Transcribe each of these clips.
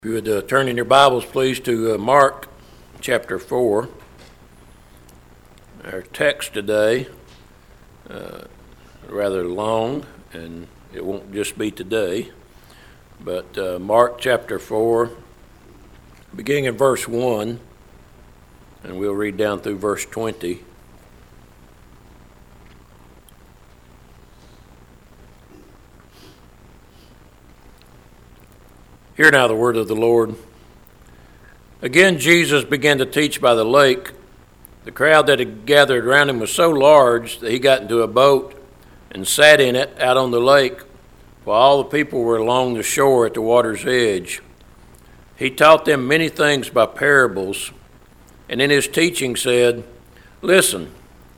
If you would turn in your Bibles, please, to Mark chapter 4. Our text today, rather long, and it won't just be today, but Mark chapter 4, beginning in verse 1, and we'll read down through verse 20. Hear now the word of the Lord. Again, Jesus began to teach by the lake. The crowd that had gathered around him was so large that he got into a boat and sat in it out on the lake, while all the people were along the shore at the water's edge. He taught them many things by parables, and in his teaching said, "Listen,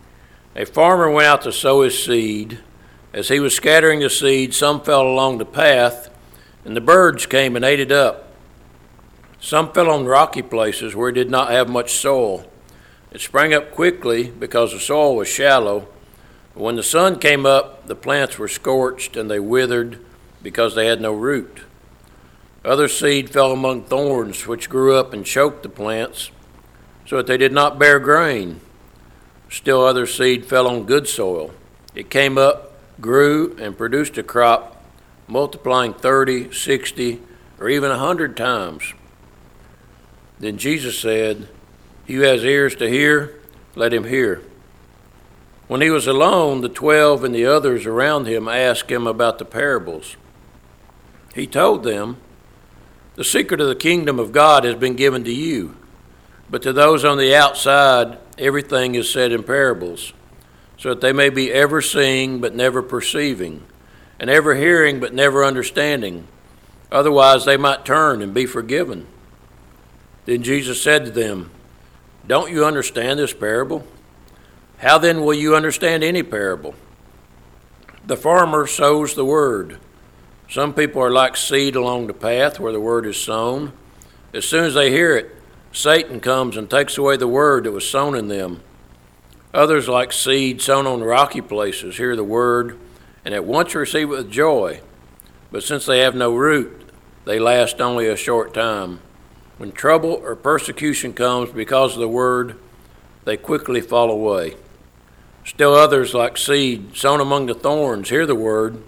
a farmer went out to sow his seed. As he was scattering the seed, some fell along the path, and the birds came and ate it up. Some fell on rocky places where it did not have much soil. It sprang up quickly because the soil was shallow. But when the sun came up, the plants were scorched and they withered because they had no root. Other seed fell among thorns, which grew up and choked the plants, so that they did not bear grain. Still other seed fell on good soil. It came up, grew, and produced a crop, multiplying 30, 60, or even 100 times. Then Jesus said, He who has ears to hear, let him hear. When he was alone, the 12 and the others around him asked him about the parables. He told them, The secret of the kingdom of God has been given to you, but to those on the outside, everything is said in parables, so that they may be ever seeing but never perceiving, and ever hearing but never understanding. Otherwise they might turn and be forgiven. Then Jesus said to them, Don't you understand this parable? How then will you understand any parable? The farmer sows the word. Some people are like seed along the path where the word is sown. As soon as they hear it, Satan comes and takes away the word that was sown in them. Others, like seed sown on rocky places, hear the word and at once receive it with joy. But since they have no root, they last only a short time. When trouble or persecution comes because of the word, they quickly fall away. Still others, like seed sown among the thorns, hear the word,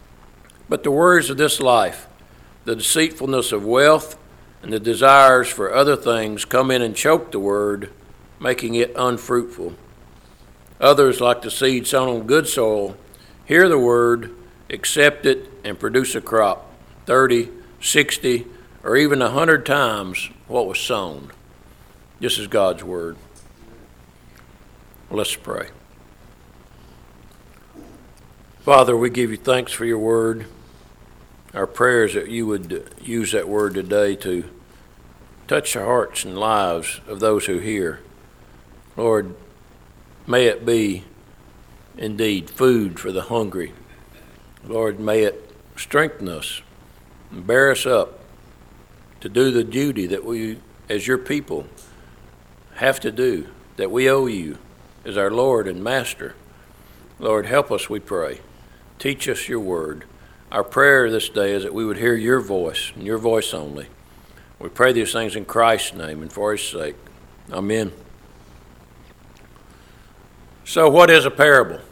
but the worries of this life, the deceitfulness of wealth, and the desires for other things come in and choke the word, making it unfruitful. Others, like the seed sown on good soil, hear the word, accept it, and produce a crop, 30, 60, or even 100 times what was sown. This is God's word. Let's pray. Father, we give you thanks for your word. Our prayer is that you would use that word today to touch the hearts and lives of those who hear. Lord, may it be indeed food for the hungry. Lord, may it strengthen us and bear us up to do the duty that we, as your people, have to do, that we owe you as our Lord and Master. Lord, help us, we pray. Teach us your word. Our prayer this day is that we would hear your voice and your voice only. We pray these things in Christ's name and for his sake. Amen. So what is a parable?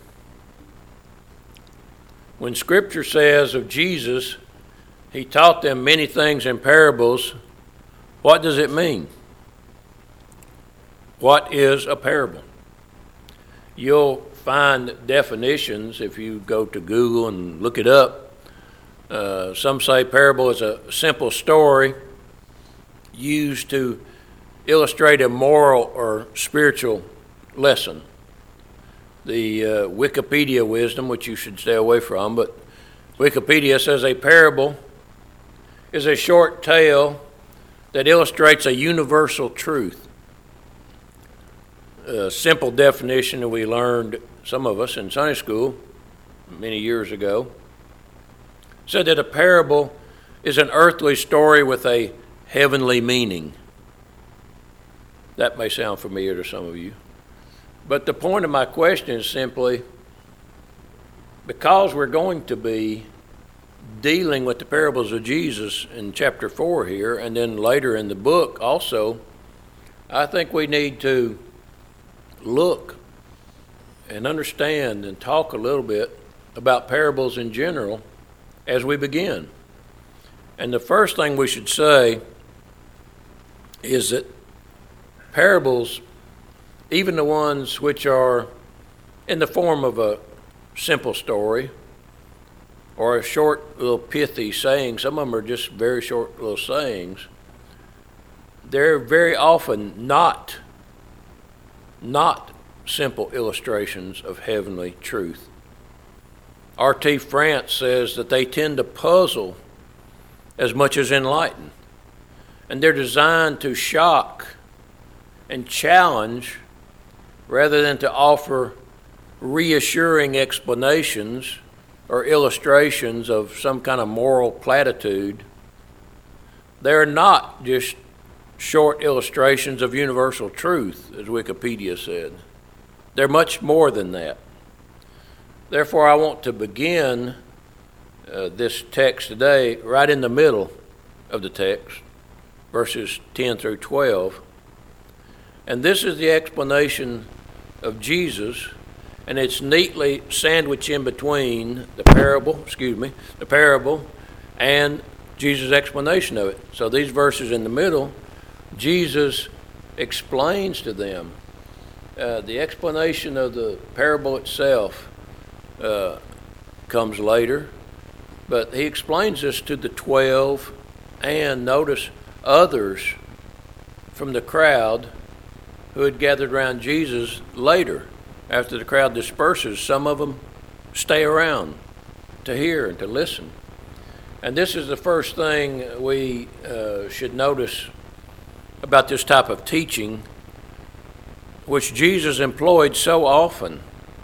When Scripture says of Jesus, he taught them many things in parables, what does it mean? What is a parable? You'll find definitions if you go to Google and look it up. Some say parable is a simple story used to illustrate a moral or spiritual lesson. The Wikipedia wisdom, which you should stay away from, but Wikipedia says a parable is a short tale that illustrates a universal truth. A simple definition that we learned, some of us, in Sunday school many years ago, said that a parable is an earthly story with a heavenly meaning. That may sound familiar to some of you. But the point of my question is simply, because we're going to be dealing with the parables of Jesus in chapter 4 here, and then later in the book also, I think we need to look and understand and talk a little bit about parables in general as we begin. And the first thing we should say is that parables, even the ones which are in the form of a simple story or a short little pithy saying, some of them are just very short little sayings, they're very often not simple illustrations of heavenly truth. R.T. France says that they tend to puzzle as much as enlighten, and they're designed to shock and challenge rather than to offer reassuring explanations or illustrations of some kind of moral platitude. They're not just short illustrations of universal truth, as Wikipedia said. They're much more than that. Therefore, I want to begin this text today right in the middle of the text, verses 10 through 12. And this is the explanation of Jesus, and it's neatly sandwiched in between the parable and Jesus' explanation of it. So these verses in the middle, Jesus explains to them. The explanation of the parable itself comes later, but he explains this to the 12 and, notice, others from the crowd who had gathered around Jesus later. After the crowd disperses, some of them stay around to hear and to listen. And this is the first thing we should notice about this type of teaching, which Jesus employed so often.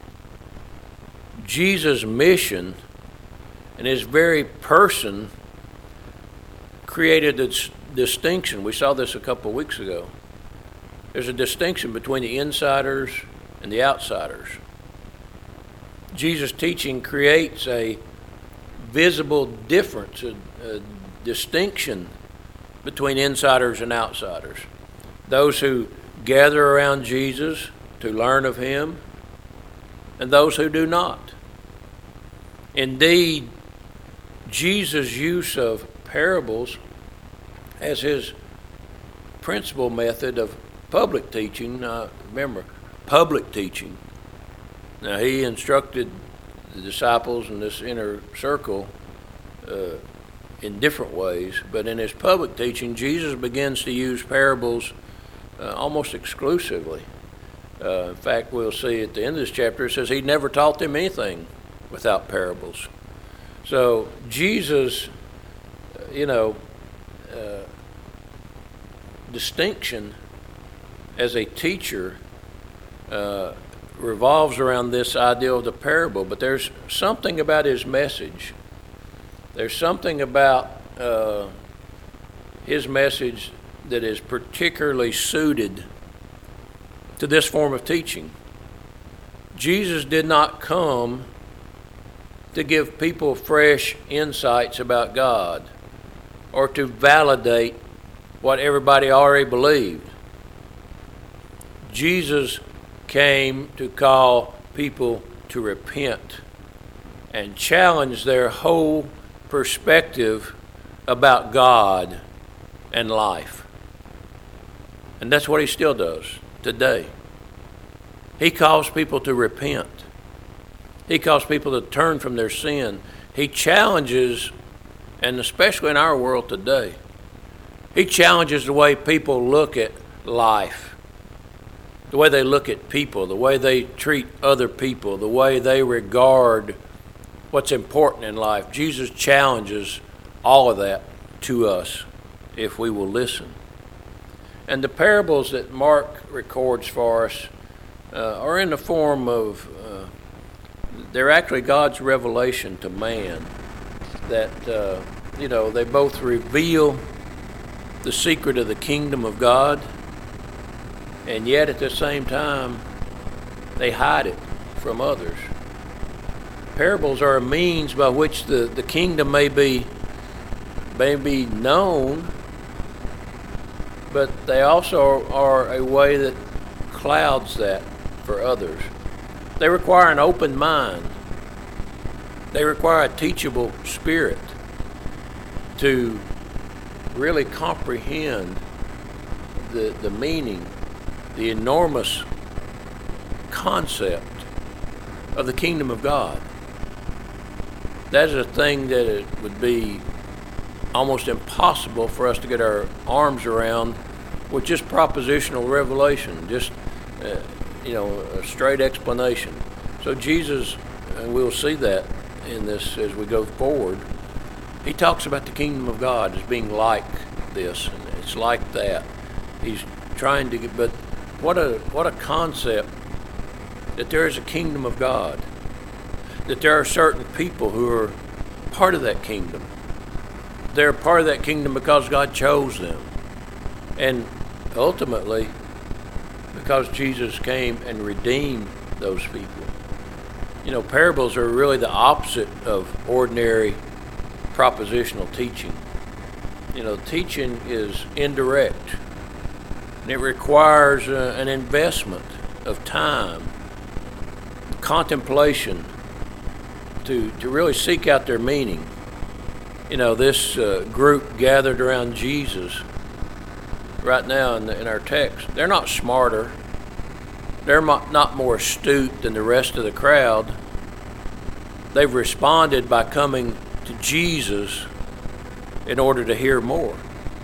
Jesus' mission and his very person created this distinction. We saw this a couple of weeks ago. There's a distinction between the insiders and the outsiders. Jesus' teaching creates a visible difference, a distinction between insiders and outsiders. Those who gather around Jesus to learn of him, and those who do not. Indeed, Jesus' use of parables as his principal method of public teaching. Remember, public teaching. Now, he instructed the disciples in this inner circle in different ways, but in his public teaching, Jesus begins to use parables almost exclusively. In fact, we'll see at the end of this chapter, it says he never taught them anything without parables. So Jesus, distinction as a teacher revolves around this idea of the parable, but there's something about his message. There's something about his message that is particularly suited to this form of teaching. Jesus did not come to give people fresh insights about God or to validate what everybody already believed. Jesus came to call people to repent and challenge their whole perspective about God and life. And that's what he still does today. He calls people to repent. He calls people to turn from their sin. He challenges, and especially in our world today, he challenges the way people look at life, the way they look at people, the way they treat other people, the way they regard what's important in life. Jesus challenges all of that to us if we will listen. And the parables that Mark records for us are in the form of, they're actually God's revelation to man, that, they both reveal the secret of the kingdom of God, and yet at the same time, they hide it from others. Parables are a means by which the kingdom may be known, but they also are a way that clouds that for others. They require an open mind. They require a teachable spirit to really comprehend the meaning, the enormous concept of the kingdom of God. That is a thing that it would be almost impossible for us to get our arms around with just propositional revelation, just a straight explanation. So Jesus, and we'll see that in this as we go forward, he talks about the kingdom of God as being like this, and it's like that. He's trying to get, but what a concept that there is a kingdom of God, that there are certain people who are part of that kingdom. They're part of that kingdom because God chose them, and ultimately because Jesus came and redeemed those people. Parables are really the opposite of ordinary propositional teaching. Teaching is indirect, and it requires an investment of time, contemplation, to really seek out their meaning. This group gathered around Jesus right now in our text, they're not smarter, they're not more astute than the rest of the crowd. They've responded by coming to Jesus in order to hear more.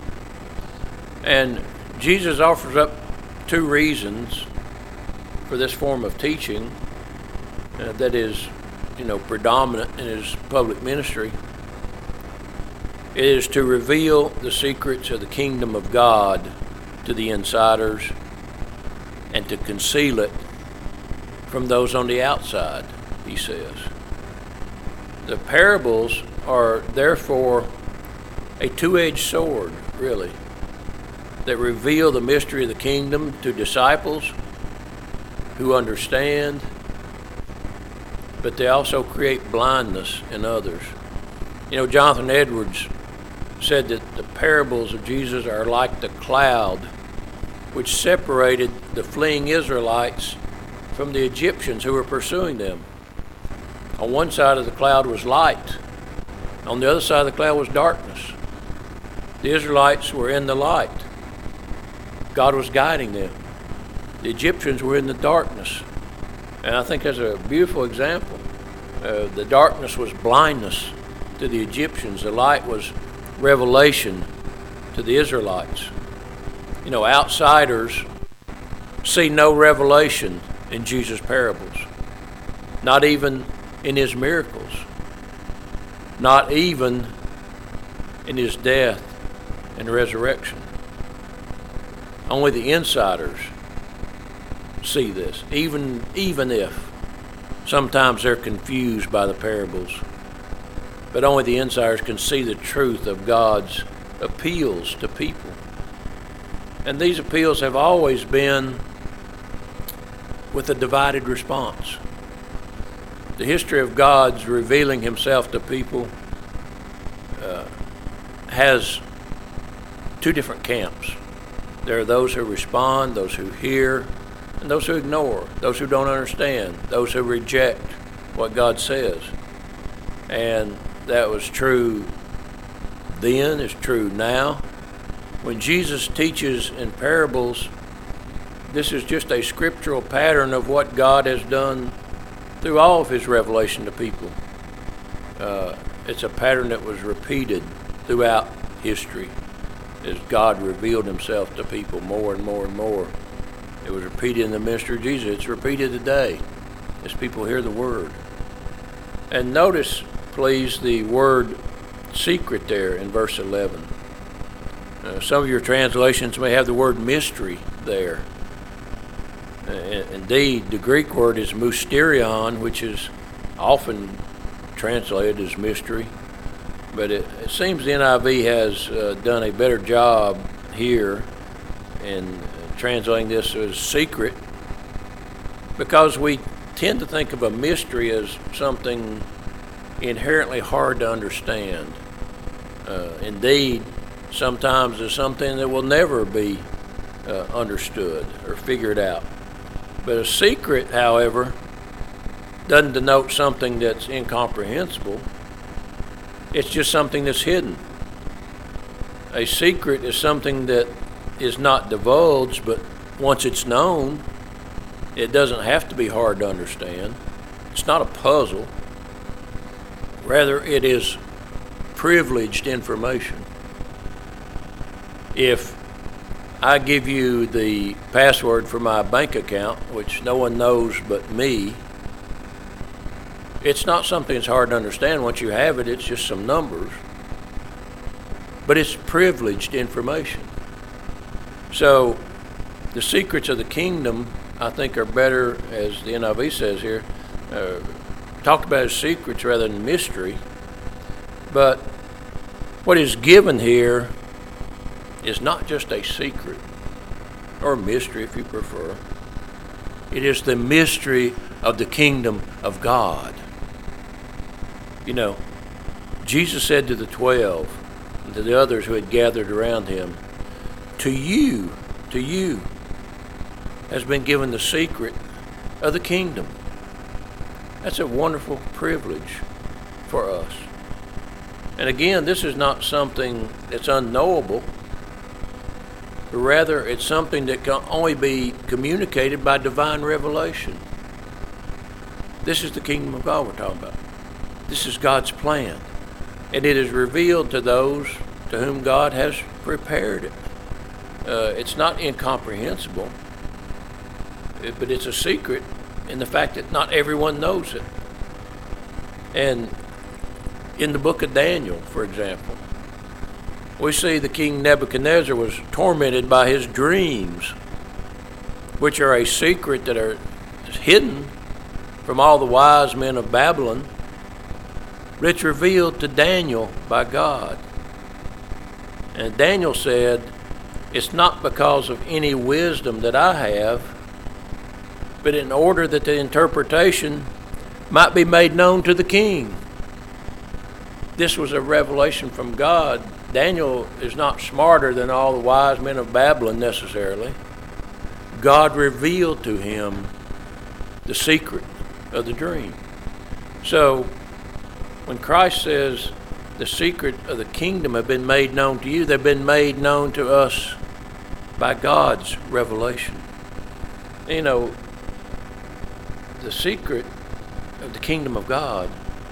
And Jesus offers up two reasons for this form of teaching that is, predominant in his public ministry. It is to reveal the secrets of the kingdom of God to the insiders and to conceal it from those on the outside, he says. The parables are therefore a two-edged sword, really, that reveal the mystery of the kingdom to disciples who understand, but they also create blindness in others. Jonathan Edwards said that the parables of Jesus are like the cloud which separated the fleeing Israelites from the Egyptians who were pursuing them. On one side of the cloud was light. On the other side of the cloud was darkness. The Israelites were in the light. God was guiding them. The Egyptians were in the darkness. And I think that's a beautiful example. The darkness was blindness to the Egyptians. The light was revelation to the Israelites. Outsiders see no revelation in Jesus' parables, not even in his miracles, not even in his death and resurrection. Only the insiders see this, even if sometimes they're confused by the parables. But only the insiders can see the truth of God's appeals to people. And these appeals have always been with a divided response. The history of God's revealing himself to people has two different camps. There are those who respond, those who hear, and those who ignore, those who don't understand, those who reject what God says. And that was true then, it's true now. When Jesus teaches in parables, this is just a scriptural pattern of what God has done through all of his revelation to people. It's a pattern that was repeated throughout history as God revealed himself to people more and more and more. It was repeated in the ministry of Jesus. It's repeated today as people hear the word. And notice, please, the word secret there in verse 11. Some of your translations may have the word mystery there. Indeed, the Greek word is mysterion, which is often translated as mystery. But it seems the NIV has done a better job here in translating this as secret, because we tend to think of a mystery as something inherently hard to understand. Indeed, sometimes it's something that will never be understood or figured out. But a secret, however, doesn't denote something that's incomprehensible. It's just something that's hidden. A secret is something that is not divulged, but once it's known, it doesn't have to be hard to understand. It's not a puzzle. Rather, it is privileged information. If I give you the password for my bank account, which no one knows but me, it's not something that's hard to understand. Once you have it, it's just some numbers. But it's privileged information. So the secrets of the kingdom, I think, are better, as the NIV says here, talked about as secrets rather than mystery. But what is given here is not just a secret, or mystery if you prefer. It is the mystery of the kingdom of God. You know, Jesus said to the 12, and to the others who had gathered around him, to you has been given the secret of the kingdom. That's a wonderful privilege for us. And again, this is not something that's unknowable, but rather it's something that can only be communicated by divine revelation. This is the kingdom of God we're talking about. This is God's plan. And it is revealed to those to whom God has prepared it. It's not incomprehensible, but it's a secret in the fact that not everyone knows it. And in the book of Daniel, for example, we see the king Nebuchadnezzar was tormented by his dreams, which are a secret that are hidden from all the wise men of Babylon, but it's revealed to Daniel by God. And Daniel said, it's not because of any wisdom that I have, but in order that the interpretation might be made known to the king. This was a revelation from God. Daniel is not smarter than all the wise men of Babylon necessarily. God revealed to him the secret of the dream. So when Christ says the secret of the kingdom have been made known to you, they've been made known to us by God's revelation. You know, the secret of the kingdom of God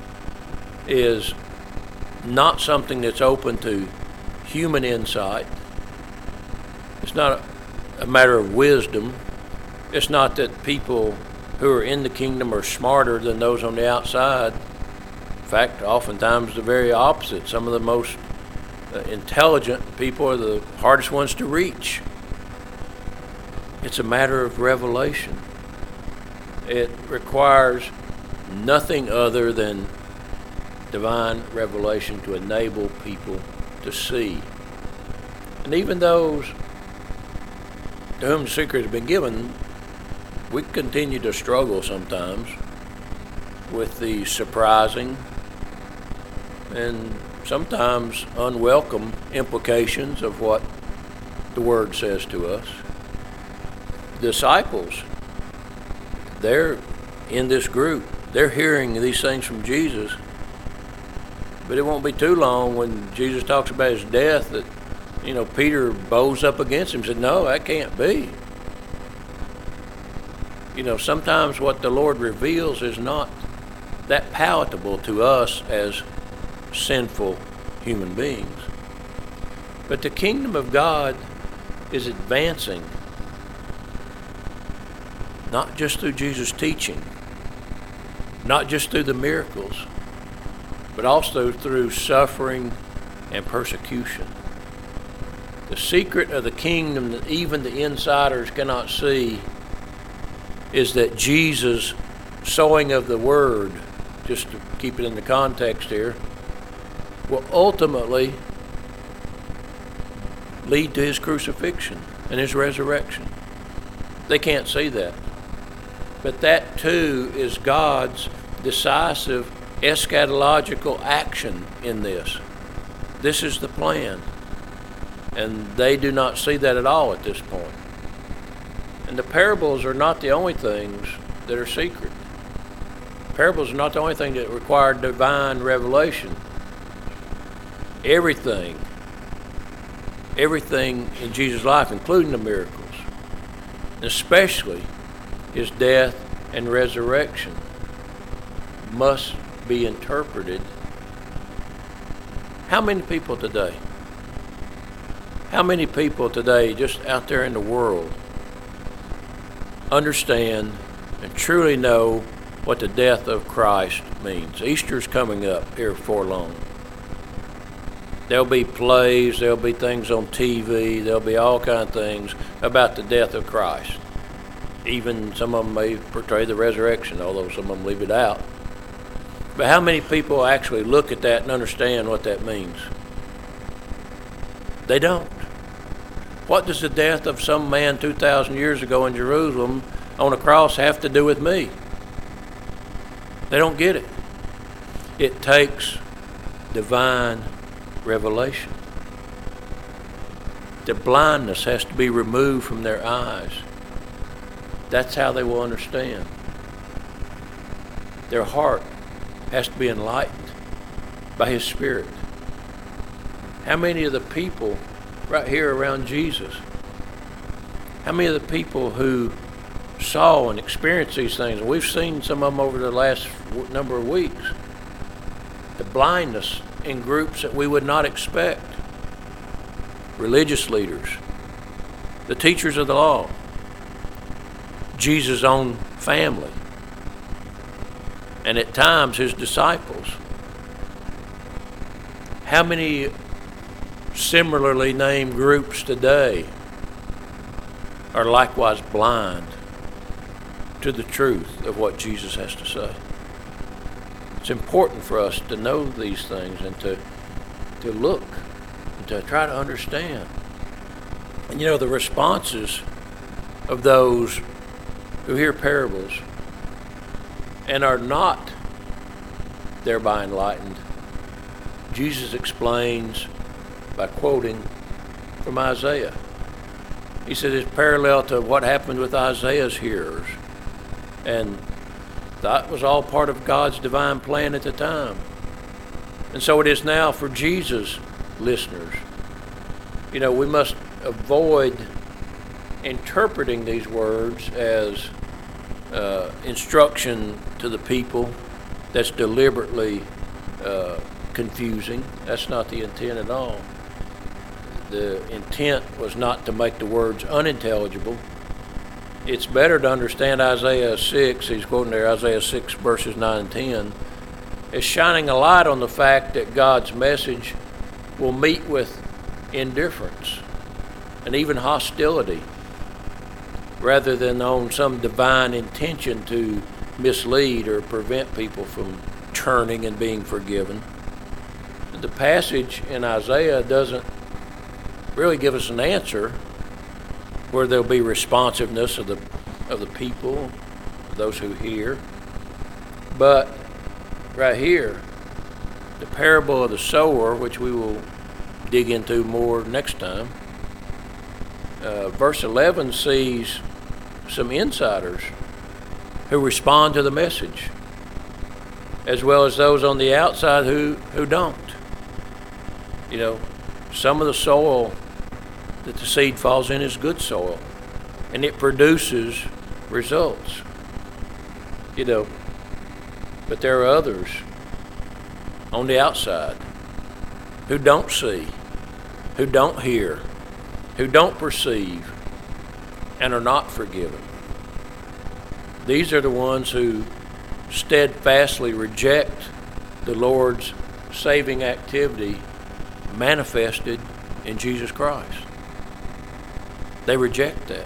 is not something that's open to human insight. It's not a matter of wisdom. It's not that people who are in the kingdom are smarter than those on the outside. In fact, oftentimes the very opposite. Some of the most intelligent people are the hardest ones to reach. It's a matter of revelation. It requires nothing other than divine revelation to enable people to see. And even those to whom the secret has been given, we continue to struggle sometimes with the surprising and sometimes unwelcome implications of what the Word says to us. Disciples, they're in this group. They're hearing these things from Jesus. But it won't be too long when Jesus talks about his death that, Peter bows up against him and said, no, that can't be. Sometimes what the Lord reveals is not that palatable to us as sinful human beings. But the kingdom of God is advancing, not just through Jesus' teaching, not just through the miracles, but also through suffering and persecution. The secret of the kingdom that even the insiders cannot see is that Jesus' sowing of the word, just to keep it in the context here, will ultimately lead to his crucifixion and his resurrection. They can't see that. But that too is God's decisive eschatological action in this. This is the plan. And they do not see that at all at this point. And the parables are not the only things that are secret. Parables are not the only thing that require divine revelation. Everything in Jesus' life, including the miracles, especially his death and resurrection, must be interpreted. How many people today just out there in the world understand and truly know what the death of Christ means? Easter's coming up here before long. There'll be plays, there'll be things on TV, there'll be all kinds of things about the death of Christ. Even some of them may portray the resurrection, although some of them leave it out. But how many people actually look at that and understand what that means? They don't. What does the death of some man 2,000 years ago in Jerusalem on a cross have to do with me? They don't get it. It takes divine revelation. The blindness has to be removed from their eyes. That's how they will understand. Their heart has to be enlightened by His Spirit. How many of the people right here around Jesus, how many of the people who saw and experienced these things, and we've seen some of them over the last number of weeks, the blindness in groups that we would not expect, religious leaders, the teachers of the law, Jesus' own family, and at times his disciples. How many similarly named groups today are likewise blind to the truth of what Jesus has to say? It's important for us to know these things and to look and to try to understand. And the responses of those who hear parables and are not thereby enlightened, Jesus explains by quoting from Isaiah. He said it's parallel to what happened with Isaiah's hearers. And that was all part of God's divine plan at the time. And so it is now for Jesus' listeners. We must avoid interpreting these words as instruction to the people that's deliberately confusing. That's not the intent at all. The intent was not to make the words unintelligible. It's better to understand Isaiah 6, he's quoting there Isaiah 6 verses 9 and 10, as shining a light on the fact that God's message will meet with indifference and even hostility, rather than on some divine intention to mislead or prevent people from turning and being forgiven. The passage in Isaiah doesn't really give us an answer where there'll be responsiveness of the people, those who hear. But right here, the parable of the sower, which we will dig into more next time, verse 11 sees some insiders who respond to the message, as well as those on the outside who don't. Some of the soil that the seed falls in is good soil, and it produces results. But there are others on the outside who don't see, who don't hear, who don't perceive, and are not forgiven. These are the ones who steadfastly reject the Lord's saving activity manifested in Jesus Christ. They reject that.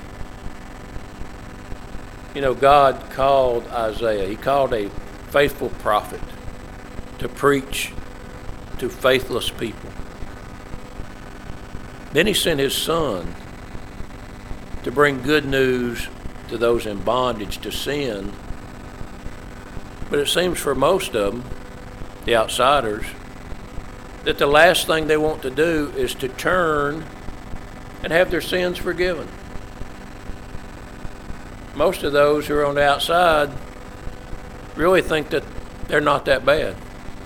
God called Isaiah, he called a faithful prophet to preach to faithless people. Then he sent his son to bring good news to those in bondage to sin. But it seems for most of them, the outsiders, that the last thing they want to do is to turn and have their sins forgiven. Most of those who are on the outside really think that they're not that bad.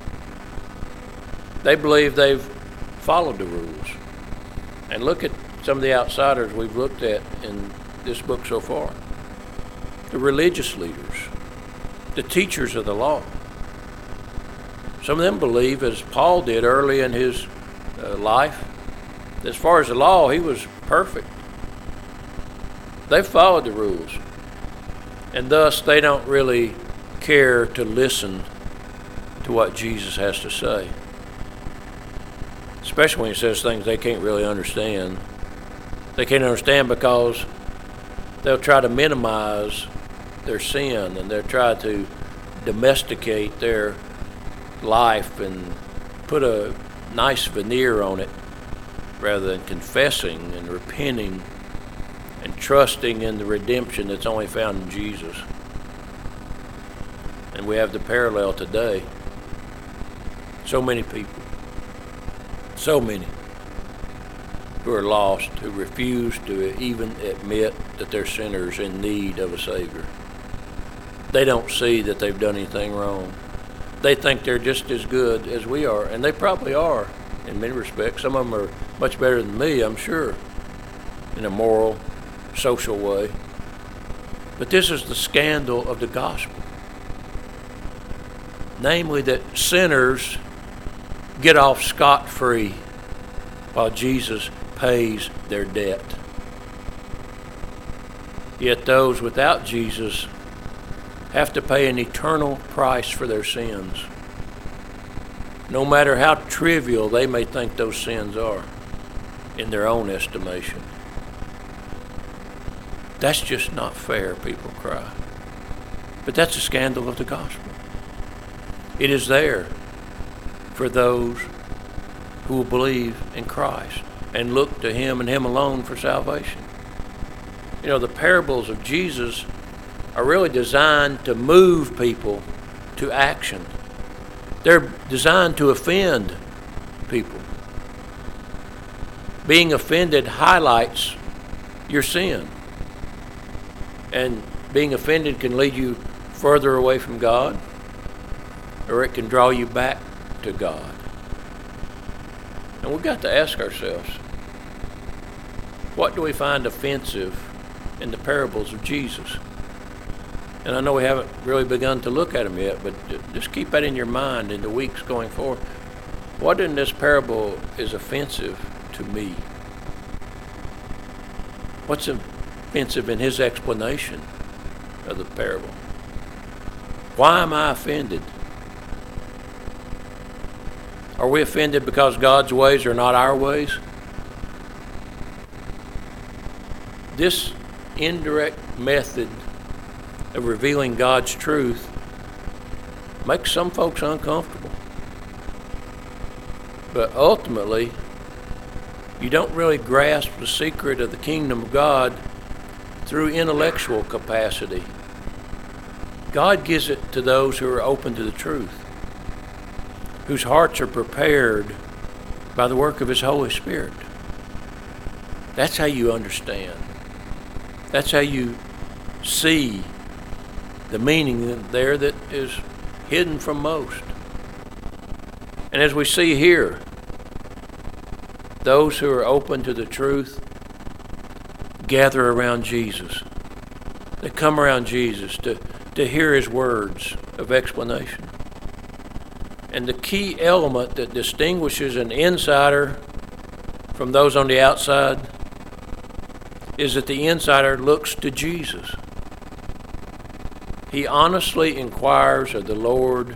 They believe they've followed the rules. And look at some of the outsiders we've looked at in this book so far. The religious leaders, the teachers of the law. Some of them believe, as Paul did early in his life, as far as the law, he was perfect. They followed the rules. And thus, they don't really care to listen to what Jesus has to say. Especially when he says things they can't really understand. They can't understand because they'll try to minimize their sin, and they'll try to domesticate their life and put a nice veneer on it rather than confessing and repenting and trusting in the redemption that's only found in Jesus. And we have the parallel today. So many people, so many who are lost, who refuse to even admit that they're sinners in need of a Savior. They don't see that they've done anything wrong. They think they're just as good as we are, and they probably are in many respects. Some of them are much better than me, I'm sure, in a moral, social way. But this is the scandal of the gospel. Namely, that sinners get off scot-free while Jesus pays their debt. Yet those without Jesus have to pay an eternal price for their sins, no matter how trivial they may think those sins are in their own estimation. That's just not fair, people cry. But that's a scandal of the gospel. It is there for those who will believe in Christ and look to Him and Him alone for salvation. You know, the parables of Jesus are really designed to move people to action. They're designed to offend people. Being offended highlights your sin. And being offended can lead you further away from God, or it can draw you back to God. And we've got to ask ourselves, what do we find offensive in the parables of Jesus? And I know we haven't really begun to look at them yet, but just keep that in your mind in the weeks going forward. What in this parable is offensive to me? What's offensive in his explanation of the parable? Why am I offended? Are we offended because God's ways are not our ways? This indirect method of revealing God's truth makes some folks uncomfortable. But ultimately, you don't really grasp the secret of the kingdom of God through intellectual capacity. God gives it to those who are open to the truth, whose hearts are prepared by the work of His Holy Spirit. That's how you understand. That's how you see the meaning there that is hidden from most. And as we see here, those who are open to the truth gather around Jesus. They come around Jesus to hear His words of explanation. And the key element that distinguishes an insider from those on the outside is that the insider looks to Jesus. He honestly inquires of the Lord.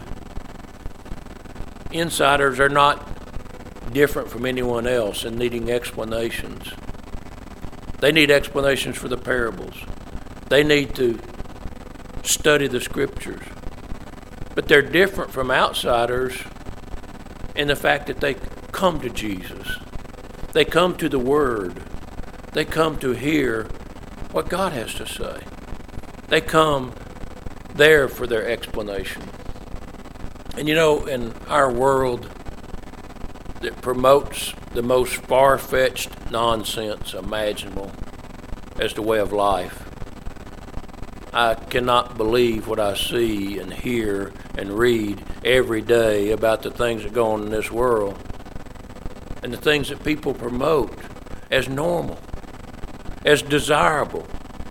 Insiders are not different from anyone else in needing explanations. They need explanations for the parables. They need to study the Scriptures. But they're different from outsiders in the fact that they come to Jesus. They come to the Word. They come to hear what God has to say. They come there for their explanation. And you know, in our world that promotes the most far-fetched nonsense imaginable as the way of life, I cannot believe what I see and hear and read every day about the things that go on in this world and the things that people promote as normal, as desirable.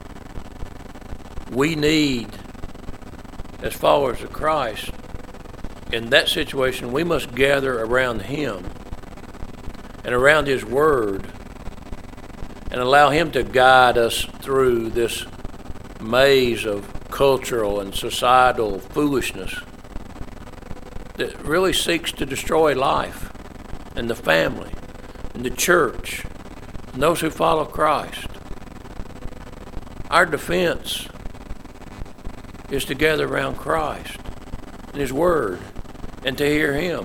We need, as followers of Christ, in that situation, we must gather around Him and around His Word and allow Him to guide us through this maze of cultural and societal foolishness that really seeks to destroy life and the family and the church and those who follow Christ. Our defense is to gather around Christ and His Word and to hear Him.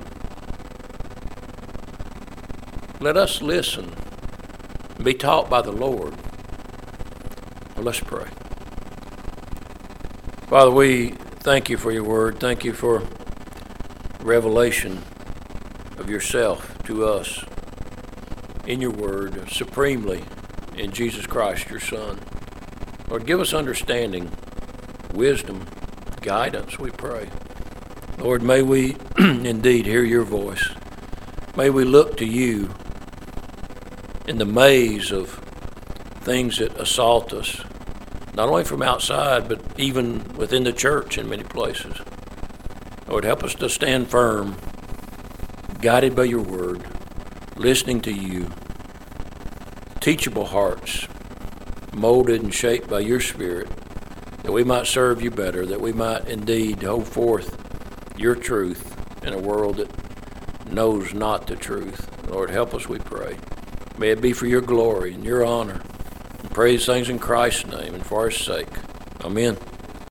Let us listen and be taught by the Lord. Well, let's pray. Father, we thank You for Your Word. Thank You for revelation of Yourself to us in Your Word, supremely in Jesus Christ, Your Son. Lord, give us understanding, wisdom, guidance, we pray. Lord, may we indeed hear Your voice. May we look to You in the maze of things that assault us, not only from outside, but even within the church in many places. Lord, help us to stand firm, guided by Your Word, listening to You, teachable hearts, molded and shaped by Your Spirit, that we might serve You better, that we might indeed hold forth Your truth in a world that knows not the truth. Lord, help us, we pray. May it be for Your glory and Your honor. And praise things in Christ's name and for His sake. Amen.